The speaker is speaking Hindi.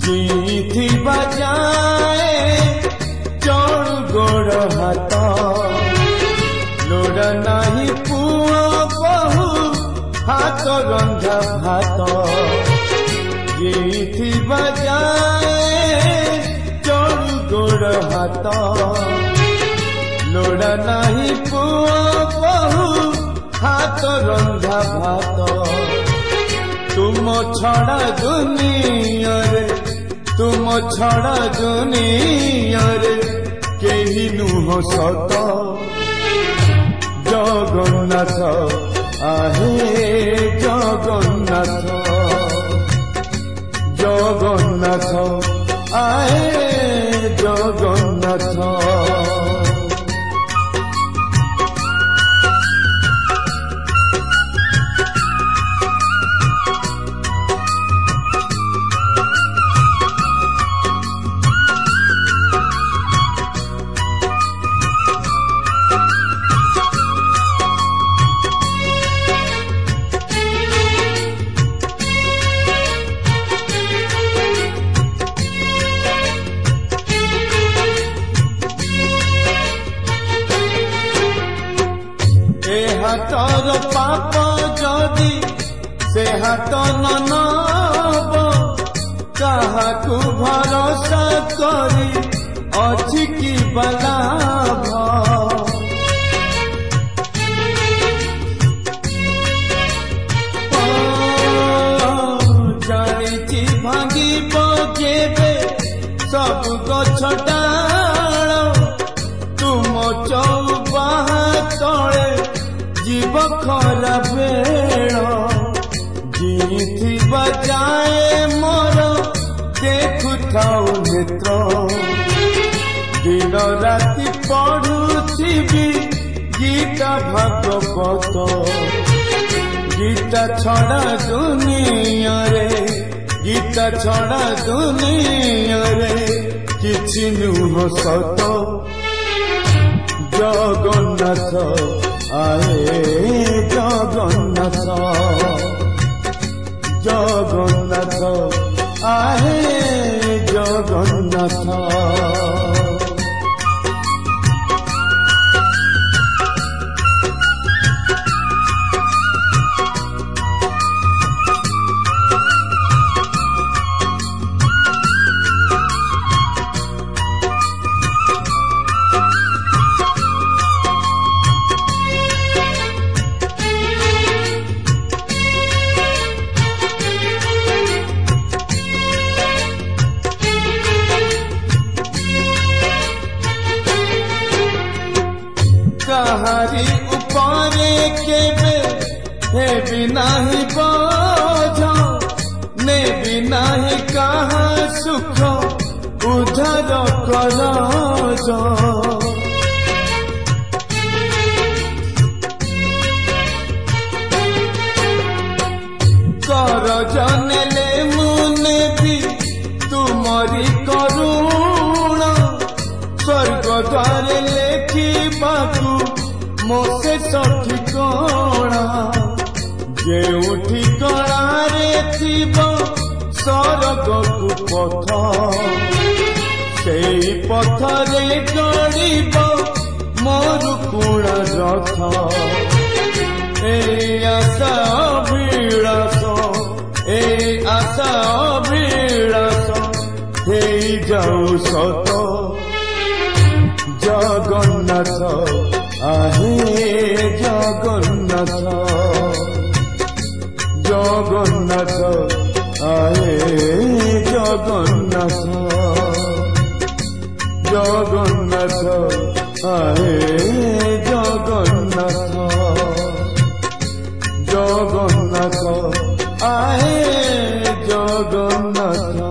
जीथी बजाए चढ़ गोड़ हाथ लोड़ा नहीं पुआ बहु हाथ रंधा भात जीथी बजाए चढ़ गोड़ हाथ लोड़ा नहीं पुआ बहु हाथ रंधा भात तुम छड़ा दुनिया रे तुम छड़ा दुनिया रे केही नुह सत जगन्नाथ आहे जगन्नाथ जगन्नाथ आहे जगन्नाथ हाथर पाप जदि से हाथ न नब काहाकू भरोसा करी अछि कि बलाभ जानिछि भांगिब जेबे सब गछ डाल तुम चौबाहा तले जीव खरा बेड़ जीथी बजाए मोर देखुथाऊ नेत्र दिन राति पढ़ुथिबी गीता भागवत गीता छड़ा दुनिया रे गीता छड़ा दुनिया रे किछि नुह सत जगन्नाथ आए जगन्नाथ जगन्नाथ आए जगन्नाथ कहारी उपरे केबे हे बिनाही बोझ ने बिनाही कहा सुख उधार करज करज नेले मुने भी तुमरी करुण स्वर्ग द्वार लेखिबाकू मोसे ठिकଣା जेउ ठिकଣାରେ ଥିବ ସ୍ୱର୍ଗକୁ ପଥ ସେଇ ପଥରେ ଗଡ଼ିବ ମୋର କୁଣା ରଥ ଏଇ ଆଶା ଅଭିଳାଷ ହେଇ ଯାଉ ସତ जगन्नाथ आहे जगन्नाथ जगन्नाथ आहे जगन्नाथ जगन्नाथ आहे जगन्नाथ जगन्नाथ आहे जगन्नाथ।